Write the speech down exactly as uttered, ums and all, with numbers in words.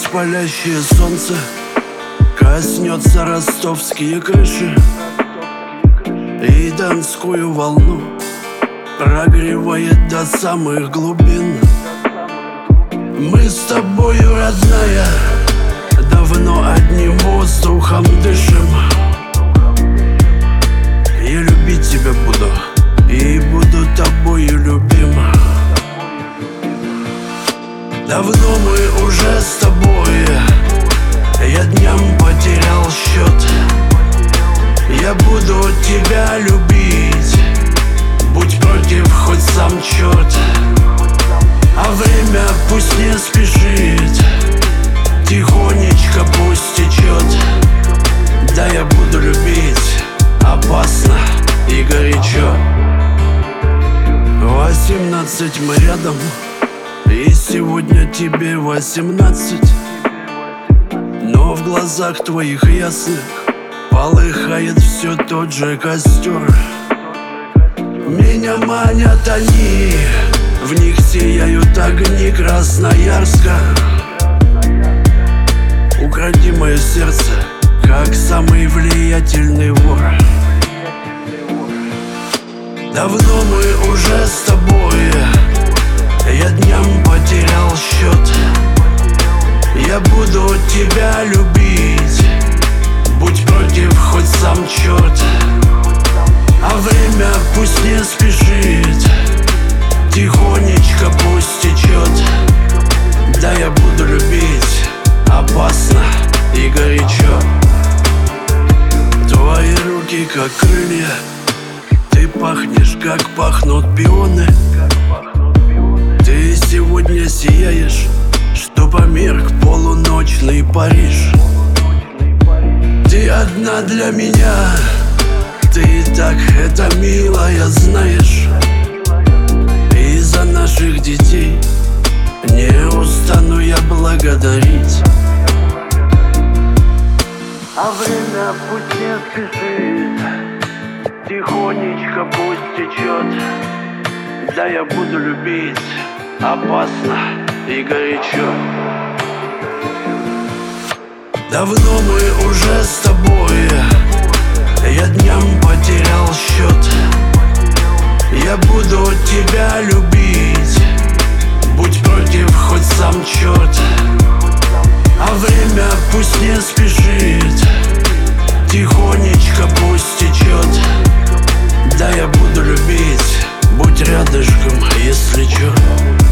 палящее солнце коснется ростовские крыши, и донскую волну прогревает до самых глубин. Мы с тобою, родная, давно одним воздухом дышим. Я любить тебя буду и буду тобою любим. Давно мы уже с тобой, я дням потерял счет. Я буду тебя любить, будь против хоть сам черт. А время пусть не спешит, тихонечко пусть течет. Да, я буду любить опасно и горячо. Восемнадцать мы рядом, и сегодня тебе восемнадцать. Но в глазах твоих ясных полыхает все тот же костер. Меня манят они, в них сияют огни Красноярска. Укради мое сердце, как самый влиятельный вор. Давно мы уже с тобой, я дням потерял счет. Я буду тебя любить, будь против хоть сам черт. А время пусть не спешит, тихонечко пусть течет. Да, я буду любить опасно и горячо. Твои руки как крылья, ты пахнешь, как пахнут пионы. Ты сегодня сияешь, что померк полуночный Париж. Ты одна для меня, ты так это милая, знаешь. И за наших детей не устану я благодарить. А время пусть не спешит, тихонечко пусть течет. Да, я буду любить опасно и горячо. Давно мы уже с тобой, я дням потерял счет. Я буду тебя любить, будь против хоть сам черт. А время пусть не спешит, тихонечко пусть течет. Да, я буду любить, будь рядышком, если чё.